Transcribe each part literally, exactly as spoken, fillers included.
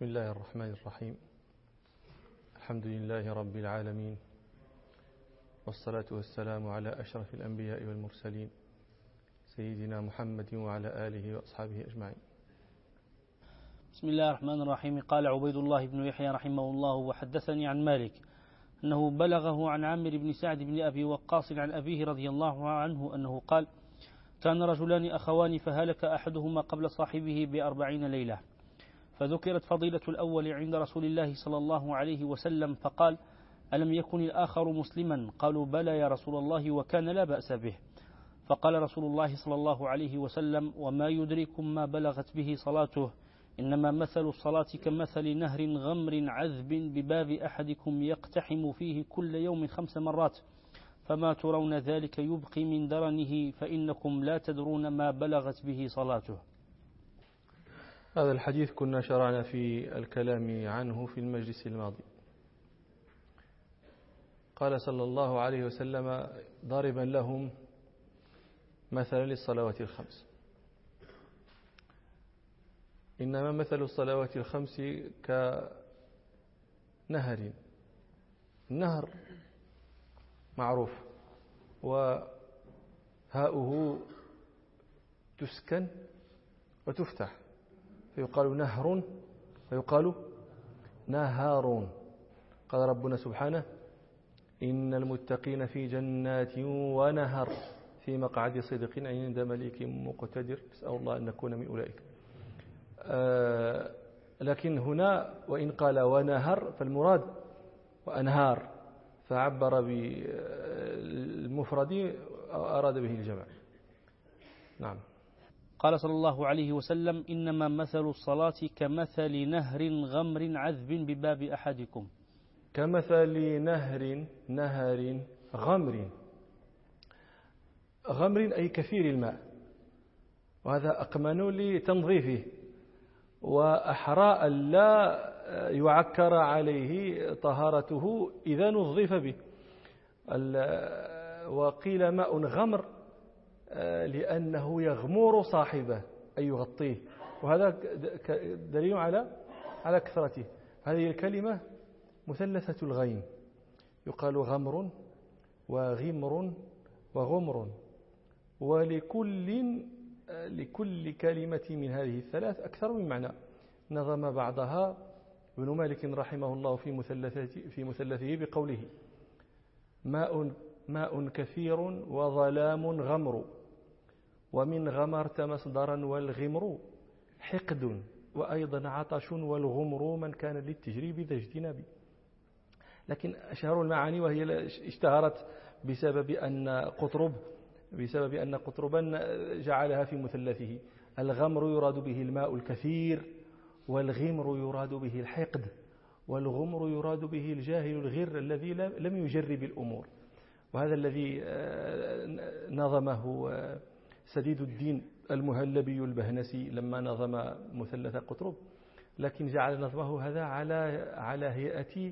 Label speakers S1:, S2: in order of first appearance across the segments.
S1: بسم الله الرحمن الرحيم. الحمد لله رب العالمين، والصلاة والسلام على أشرف الأنبياء والمرسلين سيدنا محمد وعلى آله وأصحابه أجمعين.
S2: بسم الله الرحمن الرحيم. قال عبيد الله بن يحيى رحمه الله: وحدثني عن مالك أنه بلغه عن عامر بن سعد بن أبي وقاص عن أبيه رضي الله عنه أنه قال: كان رجلان أخوان فهلك أحدهما قبل صاحبه بأربعين ليلة، فذكرت فضيلة الأول عند رسول الله صلى الله عليه وسلم فقال: ألم يكن الآخر مسلما؟ قالوا: بلى يا رسول الله، وكان لا بأس به. فقال رسول الله صلى الله عليه وسلم: وما يدركم ما بلغت به صلاته، إنما مثل الصلاة كمثل نهر غمر عذب بباب أحدكم يقتحم فيه كل يوم خمس مرات، فما ترون ذلك يبقي من درنه، فإنكم لا تدرون ما بلغت به صلاته.
S1: هذا الحديث كنا شرعنا في الكلام عنه في المجلس الماضي. قال صلى الله عليه وسلم ضاربا لهم مثلا للصلوات الخمس: إنما مثل الصلوات الخمس كنهر. النهر معروف، وهاؤه تسكن وتفتح فيقال نهر ويقال نهار. قال ربنا سبحانه: إن المتقين في جنات ونهر في مقعد صدق عند مليك مقتدر. نسأل الله أن نكون من أولئك. آه لكن هنا وإن قال ونهر فالمراد وأنهار، فعبر بالمفرد أراد به الجمع. نعم.
S2: قال صلى الله عليه وسلم: إنما مثل الصلاة كمثل نهر غمر عذب بباب أحدكم.
S1: كمثل نهر نهر غمر غمر أي كثير الماء، وهذا أقمن لتنظيفه وأحرى لا يعكر عليه طهارته إذا نظف به. وقيل ماء غمر لأنه يغمر صاحبه أي يغطيه، وهذا دليل على على كثرته. هذه الكلمة مثلثة الغين، يقال غمر وغمر وغمر، ولكل لكل كلمة من هذه الثلاث أكثر من معنى. نظم بعضها ابن مالك رحمه الله في مثلثه في مثلثه بقوله: ماء ماء كثير وظلام غمر، ومن غمرت مصدرا والغمر حقد، وأيضا عطش والغمر من كان للتجريب ذا اجتناب. لكن أشهر المعاني، وهي اشتهرت بسبب أن قطرب بسبب أن قطربا جعلها في مثلثه: الغمر يراد به الماء الكثير، والغمر يراد به الحقد، والغمر يراد به الجاهل الغر الذي لم يجرب الأمور. وهذا الذي نظمه سديد الدين المهلبي البهنسي لما نظم مثلث قطرب، لكن جعل نظمه هذا على على هيئة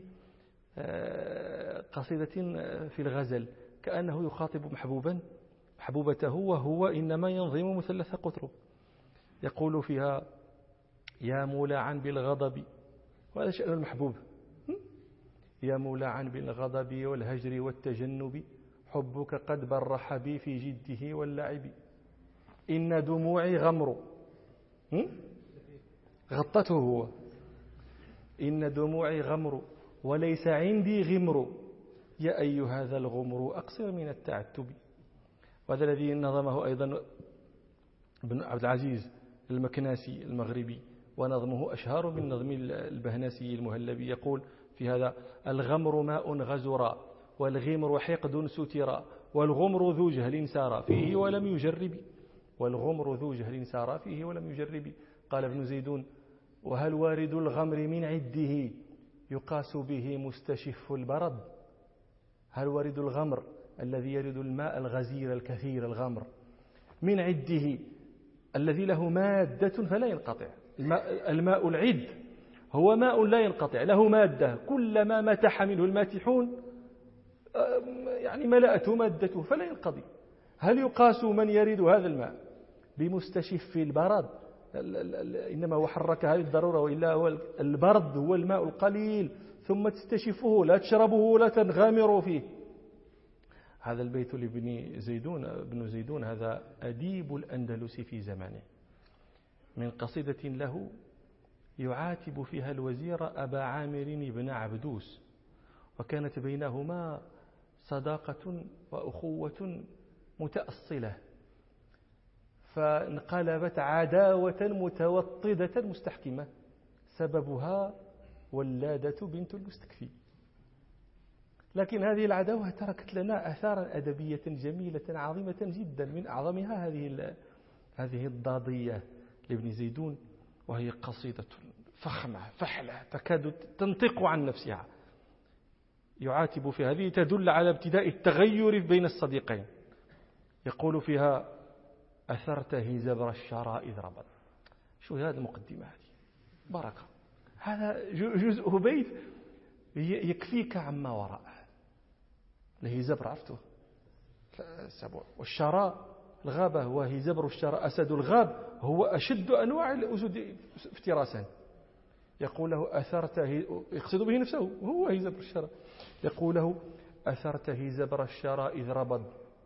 S1: قصيدة في الغزل، كأنه يخاطب محبوبا محبوبته، وهو إنما ينظم مثلث قطرب. يقول فيها: يا مولعا بالغضب، وهذا شأن المحبوب، يا مولعا بالغضب والهجر والتجنب، حبك قد برح بي في جده واللعب، إن دموعي غمر، غطته هو، إن دموعي غمر وليس عندي غمر، يا أي هذا الغمر أقصر من التعتب. وهذا الذي نظمه أيضا ابن عبد العزيز المكناسي المغربي، ونظمه أشهر من نظم البهناسي المهلبي. يقول في هذا: الغمر ماء غزرا، والغمر حقد سترا، والغمر ذو جهل سار فيه ولم يجرب، والغمر ذو جهل سار فيه ولم يجرب. قال ابن زيدون: وهل وارد الغمر من عده يقاس به مستشف البرد؟ هل وارد الغمر الذي يرد الماء الغزير الكثير الغمر من عده الذي له مادة فلا ينقطع؟ الماء, الماء العد هو ماء لا ينقطع، له مادة، كلما متح منه الماتحون يعني ملأته مادته فلا ينقضي. هل يقاس من يرد هذا الماء بمستشف البرد؟ إنما هو حركها للضرورة، وإلا هو البرد هو الماء القليل، ثم تستشفه لا تشربه ولا تنغامر فيه. هذا البيت لابن زيدون ابن زيدون هذا أديب الأندلس في زمانه، من قصيدة له يعاتب فيها الوزير أبا عامر بن عبدوس، وكانت بينهما صداقة وأخوة متأصلة، فانقلبت عداوة متوطدة مستحكمة سببها ولادة بنت المستكفي. لكن هذه العداوة تركت لنا آثارا أدبية جميلة عظيمة جدا، من أعظمها هذه هذه الضادية لابن زيدون، وهي قصيدة فخمة فحلة تكاد تنطق عن نفسها، يعاتب في هذه تدل على ابتداء التغير بين الصديقين. يقول فيها: أثرت هزبر الشراء إذ ربط. شو هذه المقدمة هذه بركة، هذا جزء بيت يكفيك عما وراءه. الهزبر عرفته السبع، والشراء الغابة هو هزبر الشراء أسد الغاب، هو أشد أنواع الأسد افتراسا. يقول له: أثرت، يقصد به نفسه، هو هزبر الشراء. يقول له: أثرت هزبر الشراء إذ ربض،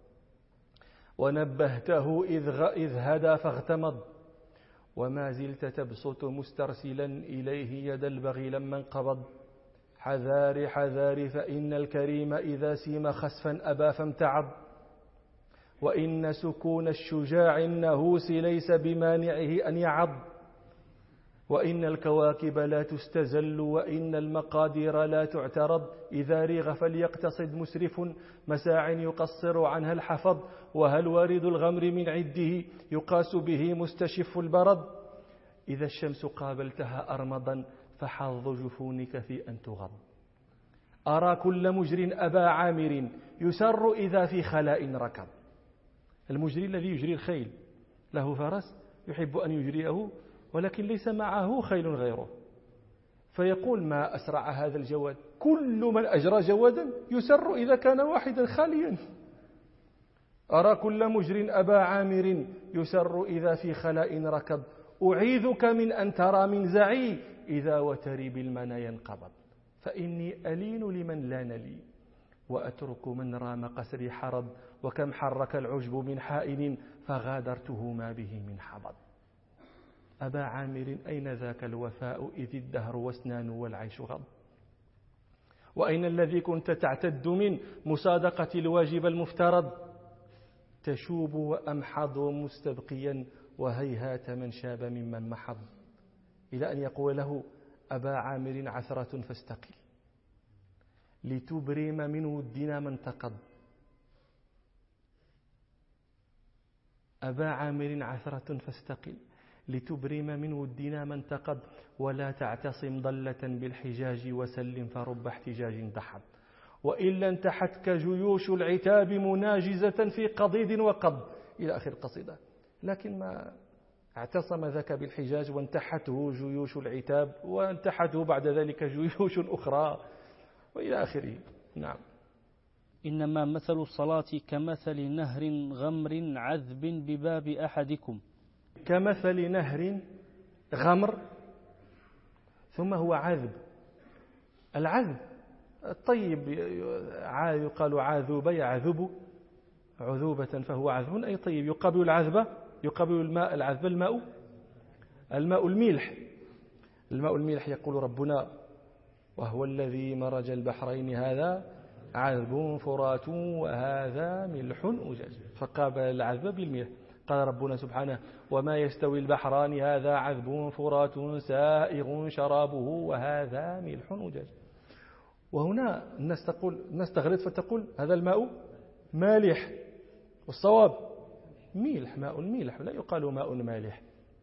S1: ونبهته إذ, غ... إذ هدى فاغتمض، وما زلت تبسط مسترسلا إليه يد البغي لما انقبض. حذار حذار فإن الكريم إذا سيم خسفا أبى فامتعض، وإن سكون الشجاع النهوس ليس بمانعه أن يعض، وإن الكواكب لا تستزل وإن المقادير لا تعترض. إذا ريغ فليقتصد مسرف مساع يقصر عنها الحفظ، وهل وارد الغمر من عده يقاس به مستشف البرد. إذا الشمس قابلتها أرمضا فحظ جفونك في أن تغض. أرى كل مجر أبا عامر يسر إذا في خلاء ركض. المجري الذي يجري الخيل له فرس يحب أن يجريه، ولكن ليس معه خيل غيره، فيقول: ما أسرع هذا الجواد، كل من أجرى جوادا يسر إذا كان واحدا خاليا. أرى كل مجر أبا عامر يسر إذا في خلاء ركض، أعيذك من أن ترى من زعي إذا وتري بالمنى ينقبض. فإني ألين لمن لان لي وأترك من رام قسري حرض، وكم حرك العجب من حائن فغادرته ما به من حبض. أبا عامر أين ذاك الوفاء إذ الدهر واسنان والعيش غض. وأين الذي كنت تعتد من مصادقة الواجب المفترض. تشوب وأمحض مستبقيا وهيهات من شاب ممن محض. إلى أن يقول له: أبا عامر عثرة فاستقل لتبرم من ودنا من تقض. أبا عامر عثرة فاستقل لتبرم من ودنا من تقض، ولا تعتصم ضلة بالحجاج وسلم فرب احتجاج دحض. وإلا انتحتك جيوش العتاب مناجزة في قضيض وقض، إلى آخر القصيدة. لكن ما اعتصم ذاك بالحجاج وانتحته جيوش العتاب، وانتحته بعد ذلك جيوش أخرى، وإلى آخره. نعم.
S2: إنما مثل الصلاة كمثل نهر غمر عذب بباب أحدكم.
S1: كمثل نهر غمر ثم هو عذب. العذب الطيب يقال عاذوب يعذب عذوبة فهو عذب أي طيب. يقابل العذبة يقابل الماء العذب الماء الماء الميلح. الماء الميلح يقول ربنا: وهو الذي مرج البحرين هذا عذب فرات وهذا ملح أجاج، فقابل العذب بالميلح. قال ربنا سبحانه: وما يستوي البحران هذا عذب فرات سائغ شرابه وهذا ملح أجاج. وهنا الناس تقول الناس تغلط فتقول هذا الماء مالح، والصواب ميلح، ماء ميلح، لا يقال ماء مالح.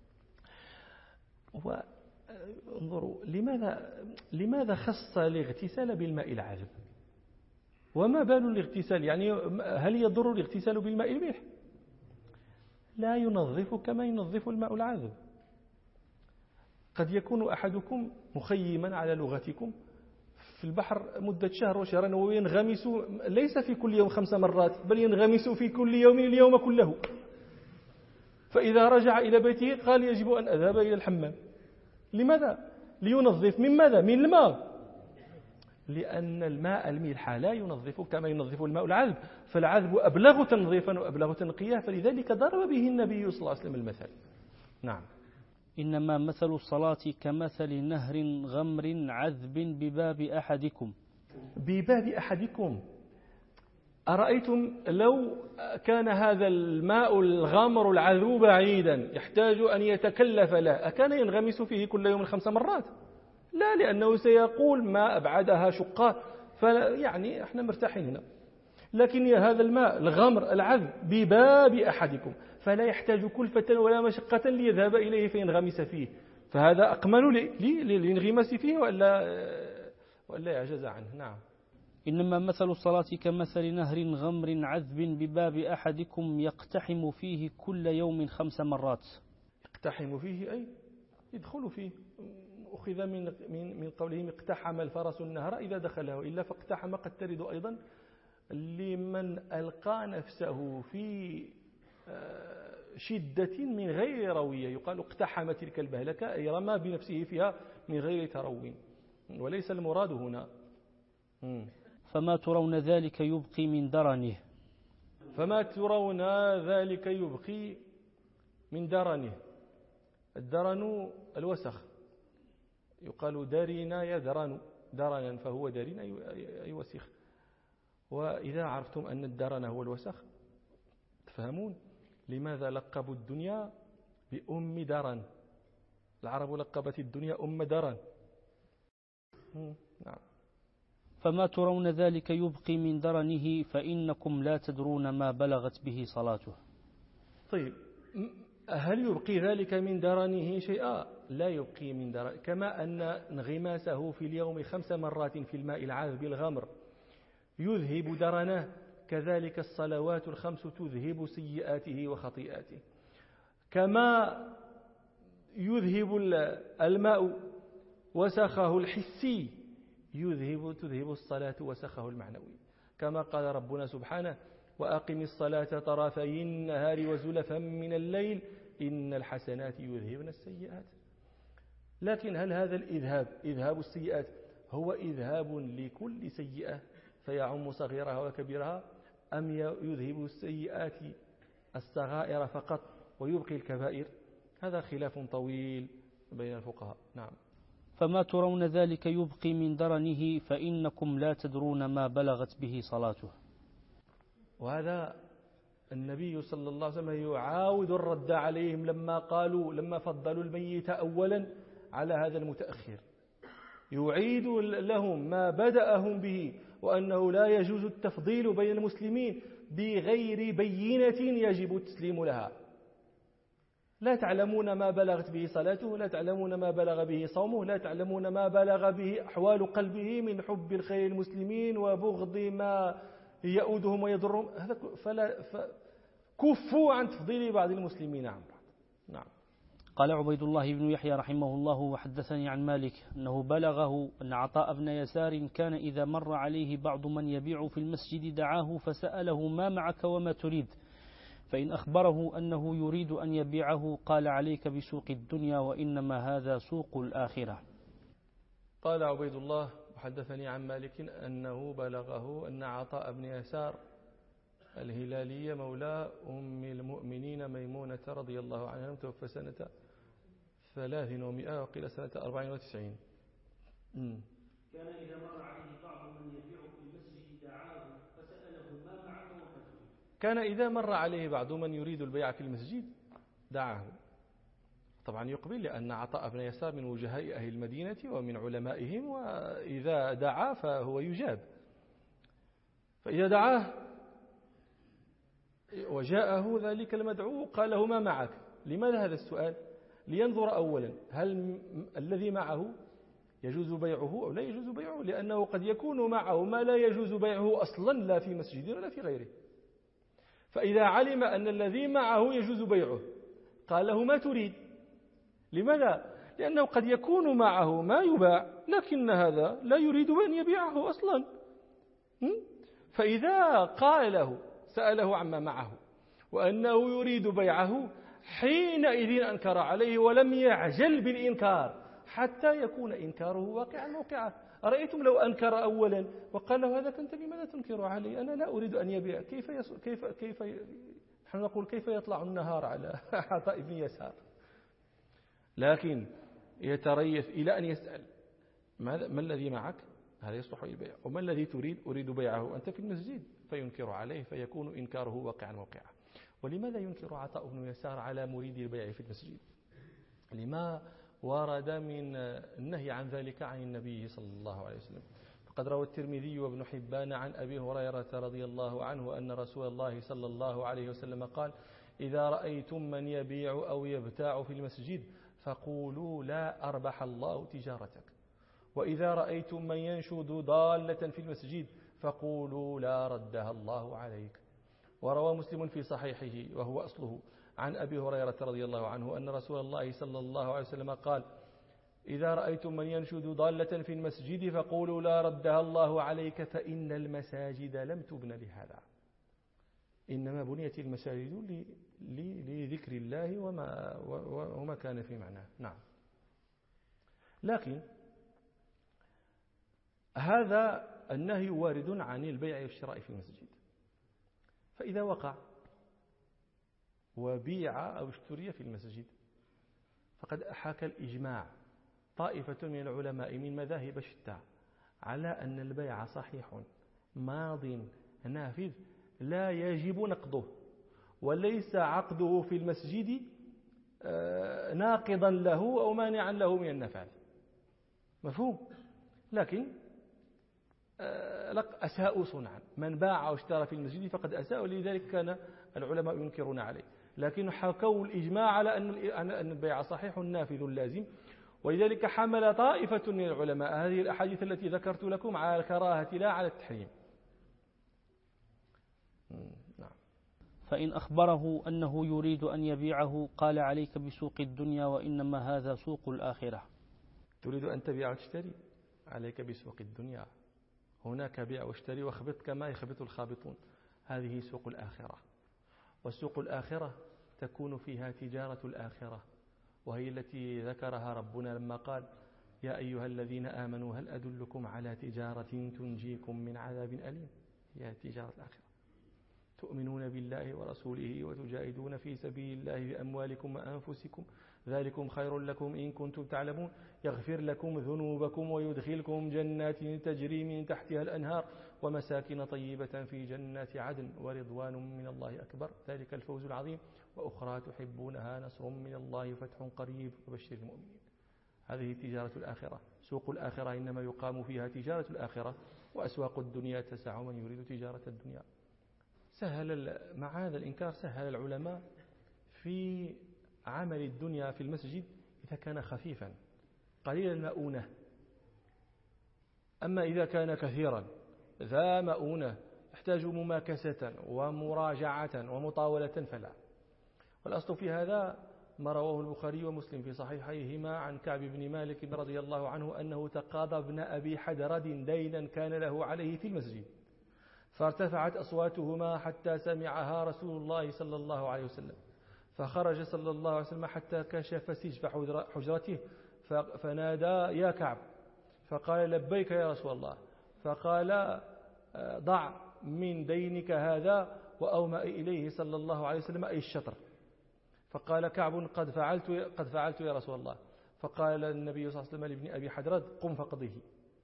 S1: وانظروا لماذا لماذا خص الاغتسال بالماء العذب؟ وما بال الاغتسال؟ يعني هل يضر الاغتسال بالماء الملح؟ لا ينظف كما ينظف الماء العذب. قد يكون أحدكم مخيما على لغتكم في البحر مدة شهر وشهرين وينغمس ليس في كل يوم خمس مرات، بل ينغمس في كل يوم اليوم كله. فإذا رجع إلى بيته قال يجب أن أذهب إلى الحمام. لماذا؟ لينظف من ماذا؟ من الماء، لأن الماء الملح لا ينظف كما ينظف الماء العذب، فالعذب أبلغ تنظيفا وأبلغ تنقية، فلذلك ضرب به النبي صلى الله عليه وسلم المثل. نعم.
S2: إنما مثل الصلاة كمثل نهر غمر عذب بباب أحدكم.
S1: بباب أحدكم، أرأيتم لو كان هذا الماء الغامر العذوب بعيدا يحتاج أن يتكلف له، أكان ينغمس فيه كل يوم خمس مرات؟ لا، لأنه سيقول ما أبعدها شقات، فيعني احنا مرتاحين هنا. لكن هذا الماء الغمر العذب بباب أحدكم، فلا يحتاج كلفة ولا مشقة ليذهب إليه فينغمس فيه، فهذا أقمن للانغماس فيه ولا ولا يعجز عنه. نعم.
S2: إنما مثل الصلاة كمثل نهر غمر عذب بباب أحدكم يقتحم فيه كل يوم خمس مرات.
S1: يقتحم فيه أي يدخل فيه، أخذ من من من قولهم اقتحم الفرس النهر إذا دخله، إلا فاقتحم قد ترد أيضا لمن ألقى نفسه في شدة من غير روية، يقال اقتحم تلك البهلكة أي رمى بنفسه فيها من غير تروي، وليس المراد هنا.
S2: فما ترون ذلك يبقي من درنه.
S1: فما ترون ذلك يبقي من درنه. الدرن الوسخ، يقال درنا يدرن درنا، فهو درن أي وسخ. وإذا عرفتم أن الدرن هو الوسخ تفهمون لماذا لقبوا الدنيا بأم درن. العرب لقبت الدنيا أم درن. نعم.
S2: فما ترون ذلك يبقي من درنه فإنكم لا تدرون ما بلغت به صلاته.
S1: طيب، هل يبقي ذلك من درنه شيئا؟ لا يبقي من درنه، كما أن انغماسه في اليوم خمس مرات في الماء العذب الغمر يذهب درنه، كذلك الصلوات الخمس تذهب سيئاته وخطيئاته. كما يذهب الماء وسخه الحسي يذهب تذهب الصلاة وسخه المعنوي، كما قال ربنا سبحانه وأقم الصلاة طرفي النهار وزلفا من الليل إن الحسنات يذهبن السيئات. لكن هل هذا الإذهاب إذهاب السيئات هو إذهاب لكل سيئة فيعم صغيرها وكبيرها، أم يذهب السيئات الصغائر فقط ويبقي الكبائر؟ هذا خلاف طويل بين الفقهاء. نعم.
S2: فما ترون ذلك يبقي من درنه فإنكم لا تدرون ما بلغت به صلاته.
S1: وهذا النبي صلى الله عليه وسلم يعاود الرد عليهم لما قالوا لما فضلوا الميت أولا على هذا المتأخر، يعيد لهم ما بدأهم به، وأنه لا يجوز التفضيل بين المسلمين بغير بينة يجب التسليم لها. لا تعلمون ما بلغت به صلاته، لا تعلمون ما بلغ به صومه، لا تعلمون ما بلغ به أحوال قلبه من حب الخير المسلمين وبغض ما يؤودهم ويضرهم، هذا فلا كفوا عن تفضيل بعض المسلمين عن بعض. نعم.
S2: قال عبيد الله بن يحيى رحمه الله وحدثني عن مالك أنه بلغه أن عطاء بن يسار كان إذا مر عليه بعض من يبيع في المسجد دعاه فسأله ما معك وما تريد، فإن أخبره أنه يريد أن يبيعه قال عليك بسوق الدنيا وإنما هذا سوق الآخرة.
S1: قال عبيد الله وحدثني عن مالك أنه بلغه أن عطاء بن يسار الهلالية مولى أم المؤمنين ميمونة رضي الله عنها متوفى سنة ثلاث ومئة وقيل سنة أربع وتسعين.
S2: كان إذا مر عليه بعض من يبيع في المسجد دعاه فسأله ما معك وما تريد.
S1: كان إذا مر عليه بعض من يريد البيع في المسجد دعاه، طبعا يقبل، لأن عطاء بن يسار من وجهاء أهل المدينة ومن علمائهم، وإذا دعا فهو يجاب. فإذا دعاه وجاءه ذلك المدعو قال له ما معك. لماذا هذا السؤال؟ لينظر أولا هل الذي معه يجوز بيعه أو لا يجوز بيعه، لأنه قد يكون معه ما لا يجوز بيعه أصلا لا في مسجد ولا في غيره. فإذا علم أن الذي معه يجوز بيعه قال له ما تريد. لماذا؟ لأنه قد يكون معه ما يباع لكن هذا لا يريد أن يبيعه أصلا. فإذا قال له سأله عما معه وأنه يريد بيعه حينئذ أنكر عليه ولم يعجل بالإنكار حتى يكون إنكاره واقعا موقعه. أرأيتم لو أنكر أولا وقال له هذا كنت لماذا تنكر علي؟ أنا لا أريد أن يبيع. كيف يص... كيف كيف نحن نقول كيف يطلع النهار على عطاء بن يسار؟ لكن يتريث إلى أن يسأل ما, ما الذي معك؟ هذا يصلح للبيع. وما الذي تريد؟ أريد بيعه. أنت في المسجد. فينكر عليه فيكون إنكاره واقعا موقعا. ولماذا ينكر عطاء بن يسار على مريد البيع في المسجد؟ لما ورد من النهي عن ذلك عن النبي صلى الله عليه وسلم. فقد روى الترمذي وابن حبان عن أبي هريرة رضي الله عنه أن رسول الله صلى الله عليه وسلم قال: إذا رأيتم من يبيع أو يبتاع في المسجد فقولوا لا أربح الله تجارتك، وإذا رأيتم من ينشد ضالة في المسجد فقولوا لا ردها الله عليك. وروى مسلم في صحيحه وهو أصله عن أبي هريرة رضي الله عنه أن رسول الله صلى الله عليه وسلم قال: إذا رأيتم من ينشد ضالة في المسجد فقولوا لا ردها الله عليك، فإن المساجد لم تبن لهذا، إنما بنيت المساجد لذكر الله وما, وما كان في معناه. نعم. لكن هذا النهي وارد عن البيع والشراء في المسجد. فإذا وقع وبيع أو اشتري في المسجد فقد أحاك الإجماع طائفة من العلماء من مذاهب شتى على أن البيع صحيح ماض نافذ لا يجب نقضه، وليس عقده في المسجد ناقضا له أو مانعا له من النفاذ. مفهوم؟ لكن أساءوا صنعا. من باع واشترى في المسجد فقد أساء، ولذلك كان العلماء ينكرون عليه. لكن حكوا الإجماع على أن البيع صحيح نافذ لازم، ولذلك حمل طائفة من العلماء هذه الأحاديث التي ذكرت لكم على الكراهة لا على التحريم. نعم.
S2: فإن أخبره أنه يريد أن يبيعه قال: عليك بسوق الدنيا وإنما هذا سوق الآخرة.
S1: تريد أن تبيع وتشتري؟ عليك بسوق الدنيا. هناك بيع واشتري واخبط كما يخبط الخابطون. هذه سوق الآخرة، وسوق الآخرة تكون فيها تجارة الآخرة، وهي التي ذكرها ربنا لما قال: يا أيها الذين آمنوا هل أدلكم على تجارة تنجيكم من عذاب أليم؟ هي تجارة الآخرة. تؤمنون بالله ورسوله وتجاهدون في سبيل الله بأموالكم وأنفسكم ذلكم خير لكم إن كنتم تعلمون، يغفر لكم ذنوبكم ويدخلكم جنات تجري من تحتها الأنهار ومساكن طيبة في جنات عدن ورضوان من الله أكبر، ذلك الفوز العظيم، وأخرى تحبونها نصر من الله فتح قريب وبشر المؤمنين. هذه تجارة الآخرة. سوق الآخرة إنما يقام فيها تجارة الآخرة، وأسواق الدنيا تسع من يريد تجارة الدنيا. سهل مع هذا الإنكار سهل العلماء في عمل الدنيا في المسجد إذا كان خفيفا قليل المؤونة. أما إذا كان كثيرا ذا مؤونة يحتاج مماكسة ومراجعة ومطاولة فلا. والأصل في هذا ما رواه البخاري ومسلم في صحيحيهما عن كعب بن مالك رضي الله عنه أنه تقاضى ابن أبي حدرد دينا كان له عليه في المسجد، فارتفعت أصواتهما حتى سمعها رسول الله صلى الله عليه وسلم، فخرج صلى الله عليه وسلم حتى كشف سجف حجرته فنادى: يا كعب، فقال: لبيك يا رسول الله، فقال: ضع من دينك هذا، وأومأ إليه صلى الله عليه وسلم أي الشطر. فقال كعب: قد فعلت قد فعلت يا رسول الله. فقال النبي صلى الله عليه وسلم لابن أبي حدرد: قم فقضيه.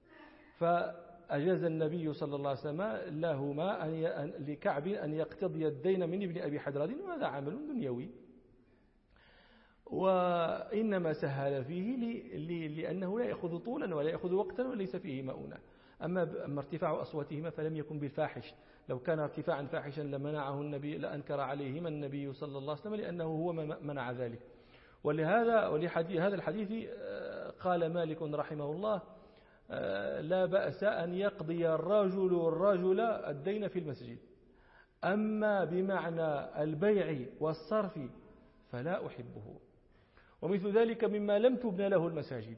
S1: فأجاز النبي صلى الله عليه وسلم لهما أن لكعب أن يقتضي الدين من ابن أبي حدرد، وهذا عمل دنيوي، وإنما سهل فيه لأنه لا يأخذ طولا ولا يأخذ وقتا وليس فيه مؤونة. أما أما ارتفاع أصواتهما فلم يكن بالفاحش. لو كان ارتفاعا فاحشا لمنعه النبي لأنكر عليهما النبي صلى الله عليه وسلم، لأنه هو منع ذلك. ولهذا ولهذا الحديث قال مالك رحمه الله: لا بأس أن يقضي الرجل الرجل الدين في المسجد، أما بمعنى البيع والصرف فلا أحبه. ومثل ذلك مما لم تبن له المساجد،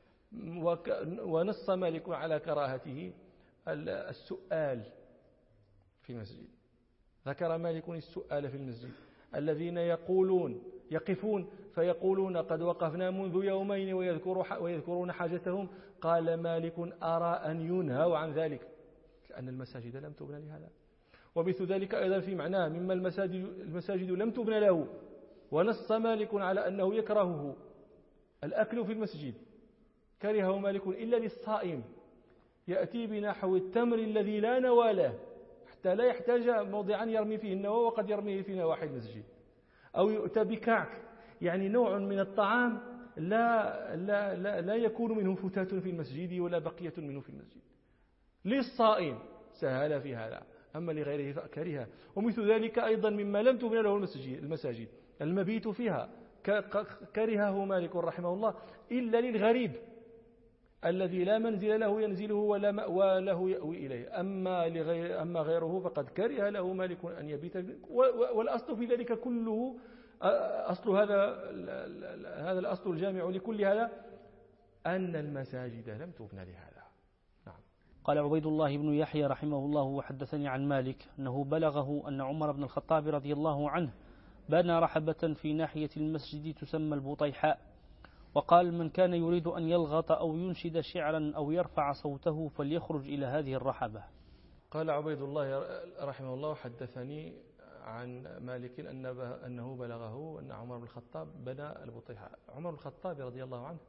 S1: ونص مالك على كراهته السؤال في المسجد. ذكر مالك السؤال في المسجد، الذين يقولون يقفون فيقولون قد وقفنا منذ يومين ويذكرون حاجتهم. قال مالك أرى أن ينهوا عن ذلك لأن المساجد لم تبنى لهذا. ومثل ذلك أيضا في معناه مما المساجد, المساجد لم تبنى له، ونص مالك على أنه يكرهه الأكل في المسجد، كرهه مالك إلا للصائم، يأتي بنحو التمر الذي لا نوى له حتى لا يحتاج موضعا يرمي فيه النوى وقد يرميه في نواحي المسجد، أو يؤتى بكعك، يعني نوع من الطعام لا, لا, لا, لا يكون منه فتات في المسجد ولا بقية منه في المسجد. للصائم سهل في هذا، أما لغيره فأكره. ومثل ذلك أيضا مما لم تبنى له المسجد المساجد المبيت فيها، كرهه مالك رحمه الله إلا للغريب الذي لا منزل له ينزله ولا مأوى له يأوي إليه. أما, لغير أما غيره فقد كره له مالك أن يبيت. والأصل في ذلك كله، أصل هذا هذا الأصل الجامع لكل هذا أن المساجد لم تبنى لهذا. نعم.
S2: قال عبيد الله بن يحيى رحمه الله وحدثني عن مالك أنه بلغه أن عمر بن الخطاب رضي الله عنه بنى رحبة في ناحية المسجد تسمى البطيحاء، وقال من كان يريد أن يلغط أو ينشد شعرا أو يرفع صوته فليخرج إلى هذه الرحبة.
S1: قال عبيد الله رحمه الله حدثني عن مالك أنه بلغه أن عمر بن الخطاب بنى البطيحاء. عمر بن الخطاب رضي الله عنه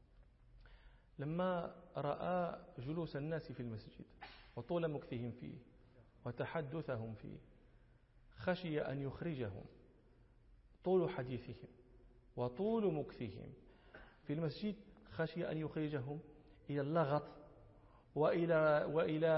S1: لما رأى جلوس الناس في المسجد وطول مكثهم فيه وتحدثهم فيه خشي أن يخرجهم، طول حديثهم وطول مكثهم في المسجد خشي أن يخرجهم إلى اللغط وإلى, وإلى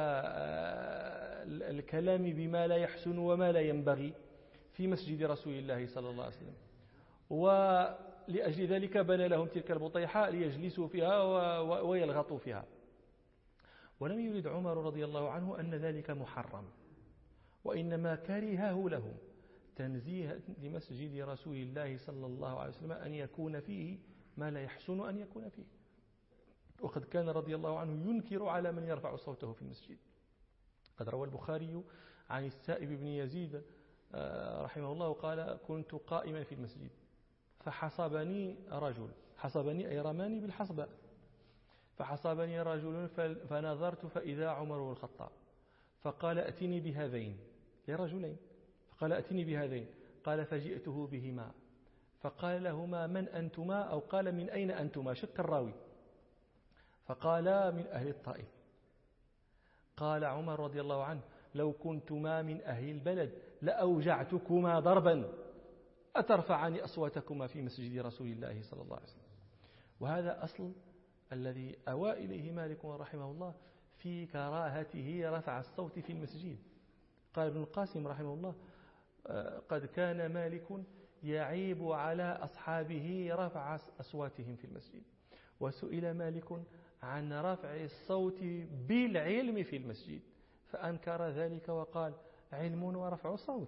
S1: الكلام بما لا يحسن وما لا ينبغي في مسجد رسول الله صلى الله عليه وسلم. ولأجل ذلك بنى لهم تلك البطيحاء ليجلسوا فيها ويلغطوا فيها. ولم يريد عمر رضي الله عنه أن ذلك محرم، وإنما كرهه لهم تنزيه لمسجد رسول الله صلى الله عليه وسلم أن يكون فيه ما لا يحسن أن يكون فيه. وقد كان رضي الله عنه ينكر على من يرفع صوته في المسجد. قد روى البخاري عن السائب بن يزيد رحمه الله قال كنت قائما في المسجد فحصبني رجل، حصبني أي رماني بالحصبة، فحصبني رجل فنظرت فإذا عمر بن الخطاب فقال أتني بهذين، لرجلين، فقال أتني بهذين، قال فجئته بهما فقال لهما من أنتما، أو قال من أين أنتما، شك الراوي، فقال من أهل الطائف. قال عمر رضي الله عنه لو كنتما من أهل البلد لأوجعتكما ضربا أترفعان أصواتكما في مسجد رسول الله صلى الله عليه وسلم. وهذا أصل الذي أوى إليه مالك رحمه الله في كراهته رفع الصوت في المسجد. قال ابن القاسم رحمه الله قد كان مالك يعيب على أصحابه رفع أصواتهم في المسجد، وسئل مالك عن رفع الصوت بالعلم في المسجد فأنكر ذلك وقال علم ورفع صوت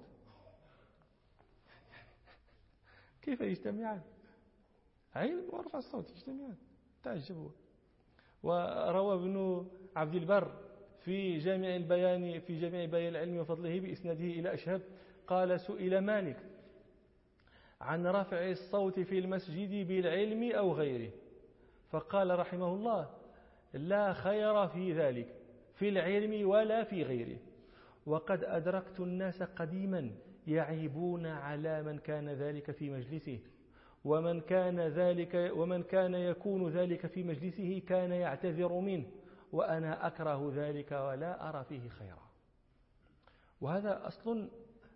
S1: كيف يجتمعان؟ علم ورفع الصوت يجتمعان، تعجبوا. وروى ابن عبد البر في جامع البيان في جامع بيان العلم وفضله بإسناده إلى أشهب قال سئل مالك عن رفع الصوت في المسجد بالعلم أو غيره، فقال رحمه الله لا خير في ذلك في العلم ولا في غيره، وقد أدركت الناس قديما يعيبون على من كان ذلك في مجلسه، ومن كان ذلك ومن كان يكون ذلك في مجلسه كان يعتذر منه، وأنا أكره ذلك ولا أرى فيه خيرا. وهذا أصل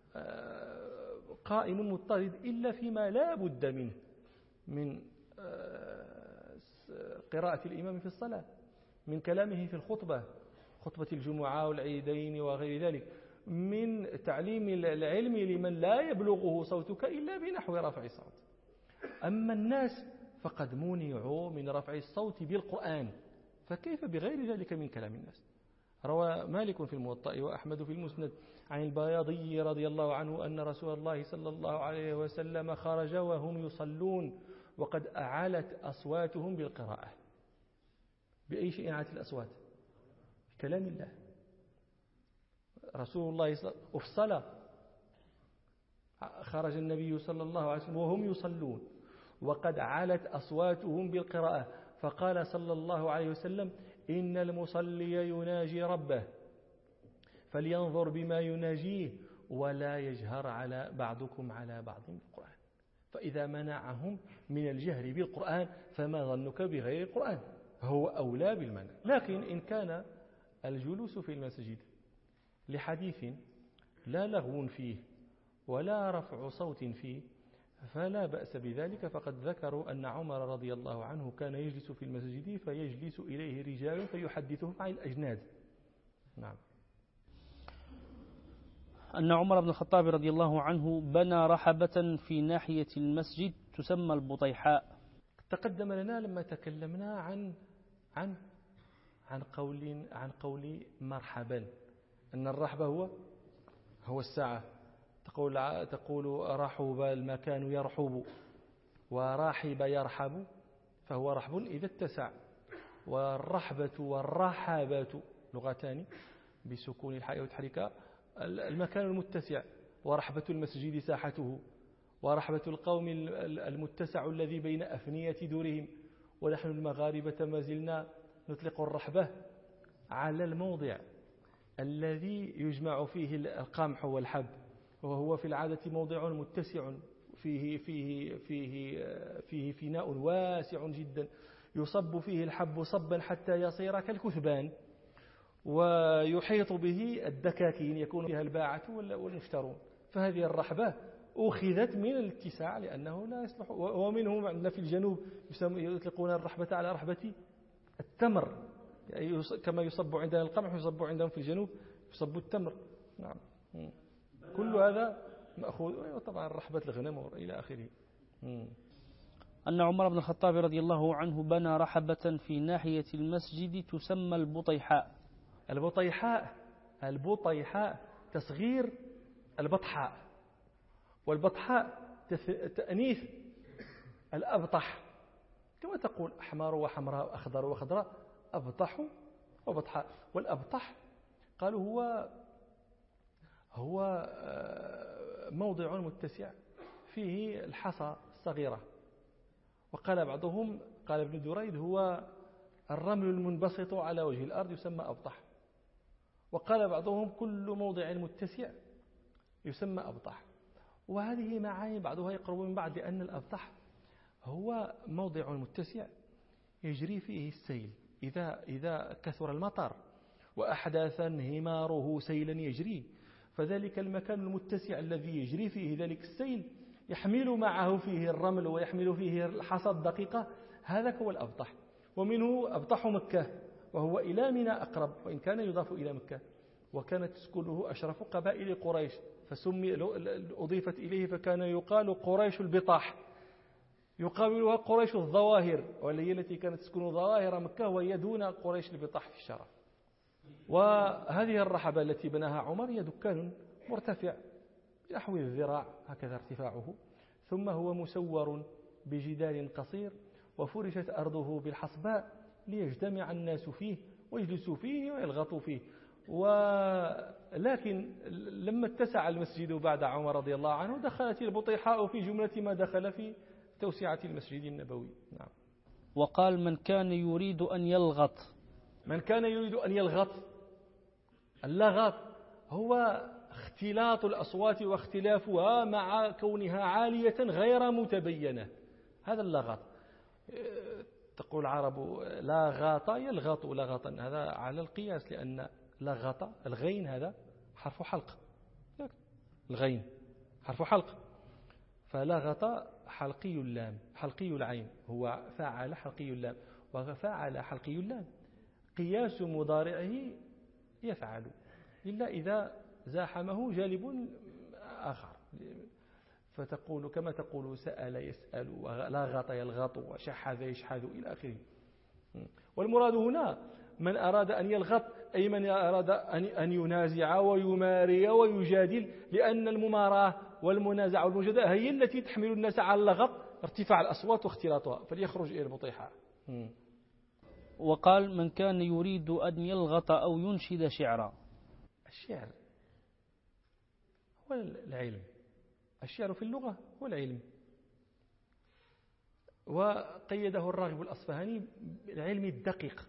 S1: قائم مضطرد إلا فيما لا بد منه من قراءة الإمام في الصلاة، من كلامه في الخطبة، خطبة الجمعة والعيدين وغير ذلك، من تعليم العلم لمن لا يبلغه صوتك إلا بنحو رفع الصوت. أما الناس فقد منعوا من رفع الصوت بالقرآن، فكيف بغير ذلك من كلام الناس؟ روى مالك في الموطأ وأحمد في المسند عن البياضي رضي الله عنه أن رسول الله صلى الله عليه وسلم خرج وهم يصلون وقد أعلت أصواتهم بالقراءة. بأي شيء أعلت الأصوات؟ بكلام الله. رسول الله صلى الله عليه وسلم في الصلاة خرج النبي صلى الله عليه وسلم وهم يصلون وقد علت أصواتهم بالقراءة، فقال صلى الله عليه وسلم: إن المصلي يناجي ربه فلينظر بما يناجيه ولا يجهر على بعضكم على بعض بالقرآن. فإذا منعهم من الجهر بالقرآن فما ظنك بغير القرآن؟ هو أولى بالمنع. لكن إن كان الجلوس في المسجد لحديث لا لغو فيه ولا رفع صوت فيه فلا بأس بذلك، فقد ذكروا أن عمر رضي الله عنه كان يجلس في المسجد فيجلس إليه رجال فيحدثهم عن الأجناد. نعم.
S2: أن عمر بن الخطاب رضي الله عنه بنى رحبة في ناحية المسجد تسمى البطيحاء.
S1: تقدم لنا لما تكلمنا عن عن عن قول عن قول مرحبا أن الرحبة هو هو الساعة. تقول تقول رحب المكان يرحب، ورحب يرحب، فهو رحب إذا اتسع. والرحبة والرحابة لغتان بسكون الحاء وتحريكها. المكان المتسع، ورحبة المسجد ساحته، ورحبة القوم المتسع الذي بين أفنية دورهم. ونحن المغاربة ما زلنا نطلق الرحبة على الموضع الذي يجمع فيه القمح والحب، وهو في العادة موضع متسع فيه فيه فيه فيه فناء واسع جدا يصب فيه الحب صبا حتى يصير كالكثبان، ويحيط به الدكاكين يكون فيها الباعة والمشترون. فهذه الرحبة أخذت من الاتساع لأنه لا يصلح. ومنهم عندنا في الجنوب يطلقون الرحبة على رحبة التمر، يعني كما يصب عندنا القمح يصب عندهم في الجنوب يصب التمر. نعم. كل هذا مأخوذ طبعا رحبة الغنم إلى آخره.
S2: أن عمر بن الخطاب رضي الله عنه بنى رحبة في ناحية المسجد تسمى البطيحاء.
S1: البطيحاء البطيحاء تصغير البطحاء، والبطحاء تأنيث الأبطح، كما تقول أحمر وحمراء أخضر وخضراء، أبطح وبطحاء. والأبطح قالوا هو هو موضع متسع فيه الحصى الصغيرة. وقال بعضهم، قال ابن دريد، هو الرمل المنبسط على وجه الأرض يسمى أبطح. وقال بعضهم كل موضع متسع يسمى أبطح. وهذه معاني بعضها يقرب من بعض، لأن الأبطح هو موضع متسع يجري فيه السيل إذا إذا كثر المطر وأحداث انهماره سيلا يجري، فذلك المكان المتسع الذي يجري فيه ذلك السيل يحمل معه فيه الرمل ويحمل فيه الحصى الدقيقة، هذا هو الأبطح. ومنه أبطح مكة، وهو إلى منى أقرب وإن كان يضاف إلى مكة، وكانت تسكنه أشرف قبائل قريش فسمي أضيفت إليه فكان يقال قريش البطاح، يقابلها قريش الظواهر، وهي التي كانت تسكن ظواهر مكة وهي دون قريش البطاح في الشرف. وهذه الرحبة التي بناها عمر هي دكان مرتفع نحو الذراع هكذا ارتفاعه، ثم هو مسور بجدار قصير وفرشت أرضه بالحصباء ليجتمع الناس فيه ويجلسوا فيه ويلغطوا فيه. ولكن لما اتسع المسجد بعد عمر رضي الله عنه دخلت البطيحاء في جملة ما دخل في توسعة المسجد النبوي. نعم.
S2: وقال من كان يريد أن يلغط
S1: من كان يريد أن يلغط اللغط هو اختلاط الأصوات واختلافها مع كونها عالية غير متبينة، هذا اللغط. تقول العرب لا غاط يلغط لغطا، هذا على القياس، لأن لغط الغين هذا حرف حلق، الغين حرف حلق، فلغط حلقي اللام حلقي العين، هو فاعل حلقي اللام، وفاعل حلقي اللام قياس مضارعه يفعل إلا إذا زاحمه جالب آخر، فتقول كما تقول سأل يسأل ولغط يلغط وشحذ يشحذ إلى آخره. والمراد هنا من أراد أن يلغط أي من أراد أن ينازع ويماري ويجادل، لأن المماراة والمنازع والمجادلة هي التي تحمل الناس على اللغط، ارتفاع الأصوات واختلاطها، فليخرج إلى البطيحة.
S2: وقال من كان يريد أن يلغط أو ينشد شعرا.
S1: الشعر هو العلم، الشعر في اللغة هو العلم، وقيده الراغب الأصفهاني بالعلم الدقيق.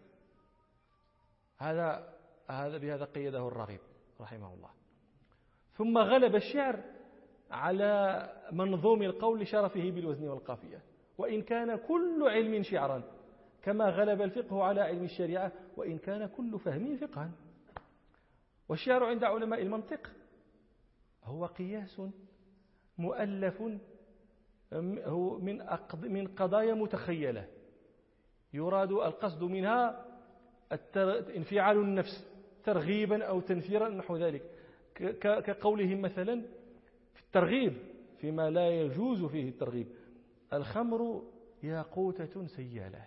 S1: هذا هذا بهذا قيده الراغب رحمه الله. ثم غلب الشعر على منظوم القول لشرفه بالوزن والقافية، وإن كان كل علم شعرا، كما غلب الفقه على علم الشريعة وإن كان كل فهم فقها. والشعر عند علماء المنطق هو قياس مؤلف هو من من قضايا متخيلة، يراد القصد منها انفعال النفس ترغيبا أو تنفيرا نحو ذلك، كقولهم مثلا في الترغيب فيما لا يجوز فيه الترغيب: الخمر ياقوتة سيالة.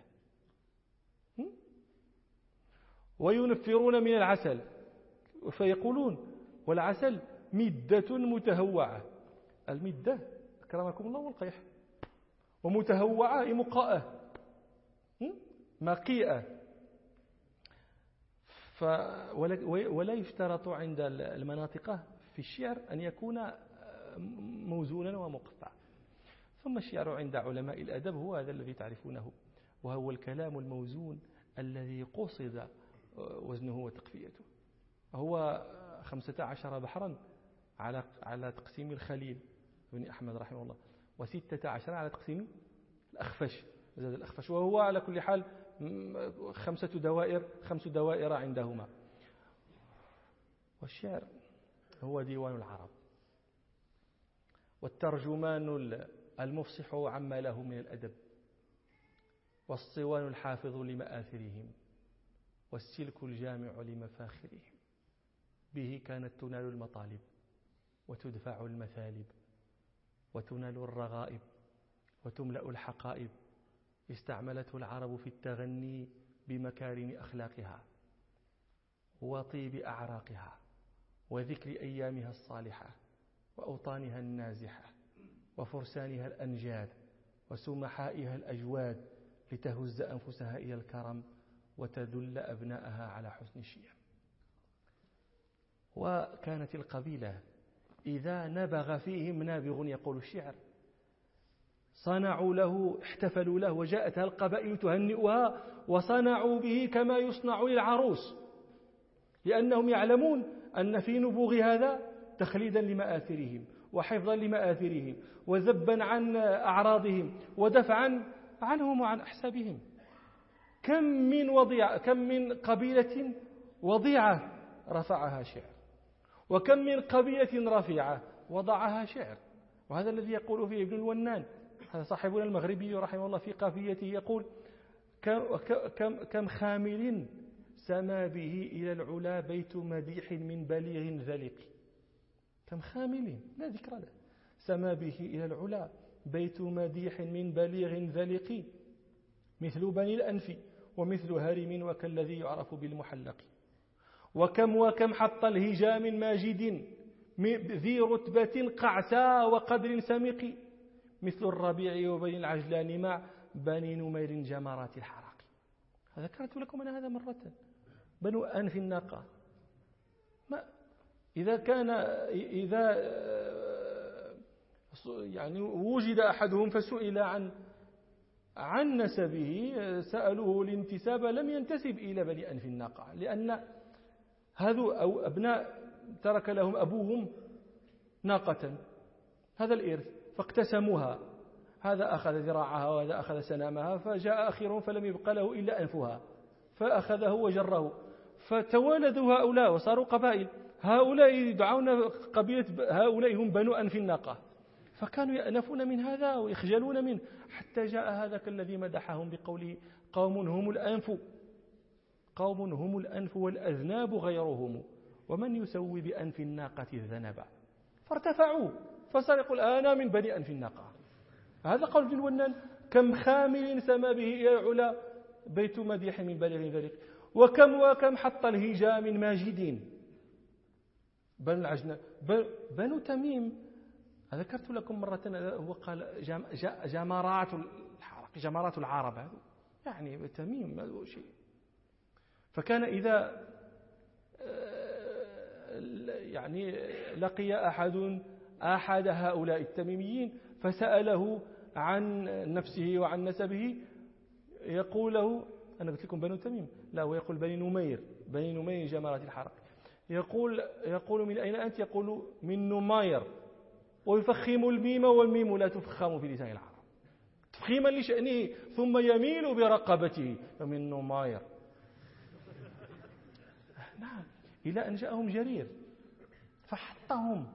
S1: وينفرون من العسل فيقولون: والعسل مدة متهوعة. المدة أكرمكم الله والقيح، ومتهوعة مقاءة مقيئة. ولا يشترط عند المناطقة في الشعر أن يكون موزونا ومقطع. ثم الشعر عند علماء الأدب هو هذا الذي تعرفونه، وهو الكلام الموزون الذي قصد وزنه وتقفيته. هو خمسة عشر بحرا على على تقسيم الخليل بن أحمد رحمه الله، وستة عشر على تقسيم الأخفش زاد الأخفش، وهو على كل حال خمسة دوائر خمس دوائر عندهما. والشعر هو ديوان العرب، والترجمان المفصح عما له من الأدب، والصوان الحافظ لمآثرهم، والسلك الجامع لمفاخرهم. به كانت تنال المطالب وتدفع المثالب، وتنال الرغائب وتملأ الحقائب. استعملته العرب في التغني بمكارم أخلاقها وطيب أعراقها، وذكر أيامها الصالحة، وأوطانها النازحة، وفرسانها الأنجاد، وسمحائها الأجواد، لتهز أنفسها إلى الكرم وتدل أبناءها على حسن الشيم. وكانت القبيلة إذا نبغ فيهم نابغ يقول الشعر صنعوا له، احتفلوا له، وجاءتها القبائل تهنئها، وصنعوا به كما يصنع للعروس، لأنهم يعلمون أن في نبوغ هذا تخليدا لمآثرهم، وحفظا لمآثرهم، وذبا عن أعراضهم، ودفعا عنهم وعن أحسابهم. كم من وضيعة، كم من قبيلة وضيعة رفعها شعر، وكم من قبيلة رفيعة وضعها شعر. وهذا الذي يقول فيه ابن الونان، هذا صاحبنا المغربي رحمه الله، في قافيته يقول: كم, كم, كم خامل سما به إلى العلا بيت مديح من بليغ ذلق. كم خامل لا ذكر له سما به إلى العلا بيت مديح من بليغ ذلق، مثل بني الأنف ومثل هرم وكالذي يعرف بالمحلق. وكم وكم حط الهجام ماجد ذي رتبة قعسى وقدر سمق، مثل الربيع وبني العجلان مع بني نمير جمرات الحرق. ذكرت لكم أنا هذا مرة. بنو أنف الناقة، ما إذا كان إذا يعني وجد أحدهم فسئل عن عن نسبه سألوه الانتساب لم ينتسب إلى بني أنف الناقة، لأن هذو أو أبناء ترك لهم أبوهم ناقة، هذا الإرث، فاقتسموها، هذا أخذ ذراعها وهذا أخذ سنامها، فجاء أخيرهم فلم يبق له إلا أنفها فأخذه وجره، فتولدوا هؤلاء وصاروا قبائل. هؤلاء يدعون قبيلة، هؤلاء هم بنو أنف الناقة، فكانوا يأنفون من هذا ويخجلون منه، حتى جاء هذاك الذي مدحهم بقوله: قوم هم الأنف قوم هم الأنف والأذناب غيرهم، ومن يسوي بأنف الناقة الذنب. فارتفعوا فسرقوا الآن من بني أنف الناقة. هذا قول ابن الونان: كم خامل سما به إلى العلا بيت مديح من بلغ ذلك، وكم وكم حط الهجام من ماجدين. بنو العجنة بنو تميم ذكرت لكم مرة، هو قال جمرات الحرق، جمرات العرب، هذا يعني تميم هذا شيء. فكان إذا يعني لقي أحد أحد هؤلاء التميميين فسأله عن نفسه وعن نسبه، يقول له أنا قلت لكم بنو تميم، لا هو يقول بني نمير، بني نمير جمرات الحرق. يقول يقول من أين أنت؟ يقول من نمير، ويفخم الميم والميم لا تفخم في لسان العرب تفخيما لشأنه، ثم يميل برقبته من نمير. نعم، إلى أن جاءهم جرير فحطهم،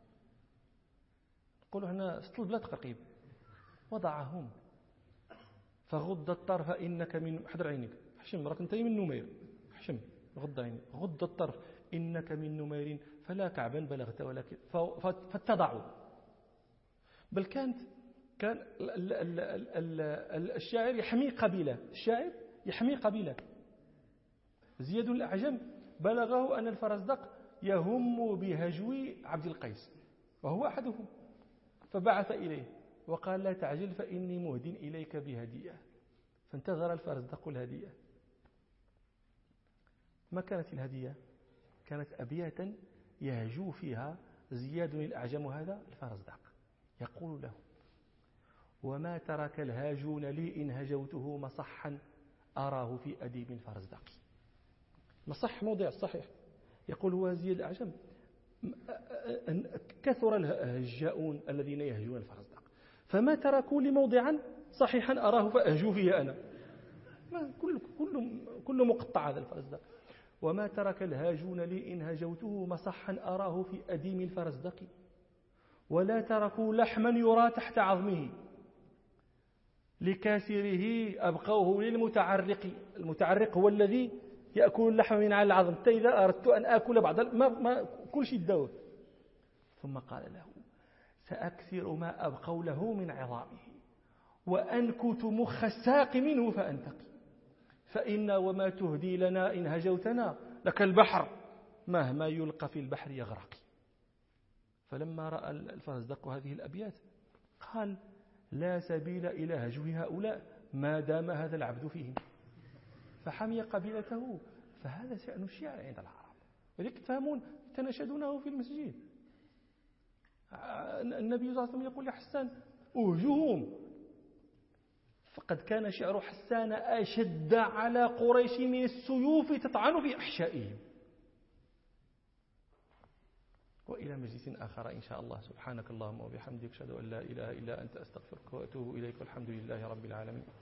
S1: يقولوا هنا ست البلاد قريب، وضعهم فغض الطرف إنك من، حضر عينك حشم، راك انت من نمير، حشم غض عينك، غض الطرف إنك من نمير فلا كعبا بلغت ولكن، فاتضعوا. بل كانت كان ال ال ال ال الشاعر يحمي قبيلة، الشاعر يحمي قبيلة. زياد الأعجم بلغه أن الفرزدق يهم بهجو عبد القيس وهو أحدهم، فبعث إليه وقال لا تعجل فإني مهد إليك بهدية، فانتظر الفرزدق الهدية. ما كانت الهدية؟ كانت أبياتا يهجو فيها زياد الأعجم هذا الفرزدق، يقول له وما ترك الهاجون لي إن هجوته مصحا أراه في أديب الفرزدق. مصح موضع الصحيح. يقول هو زياد الأعجم كثر الهجاؤون الذين يهجون الفرزدق، فما تركوا لي موضعا صحيحا أراه فأهجو فيه أنا، كل, كل, كل مقطع هذا الفرزدق. وما ترك الهاجون لي إن هجوته مصحا أراه في أديم الفرزدق، ولا تركوا لحما يرى تحت عظمه لكاسره أبقوه للمتعرق. المتعرق هو الذي يأكل اللحم من على العظم، حتى إذا أردت أن آكل بعض ما, ما كل شيء الدور. ثم قال له سأكثر ما أبقوا له من عظامه وأنكت مخ الساق منه فأنتقي، فإن وما تهدي لنا إن هجوتنا لك البحر مهما يلقى في البحر يغرق. فلما رأى الفرزدق هذه الأبيات قال لا سبيل إلى هجو هؤلاء ما دام هذا العبد فيهم، فحمي قبيلته. فهذا شأن الشعر عند العرب، ولذلك تفهمون تناشدونه في المسجد. النبي صلى الله عليه وسلم يقول لحسان أهجهم، فقد كان شعر حسان أشد على قريش من السيوف تطعن في أحشائهم. وإلى مجلس آخر إن شاء الله. سبحانك اللهم وبحمدك أشهد أن لا إله إلا أنت أستغفرك وأتوب إليك، والحمد لله رب العالمين.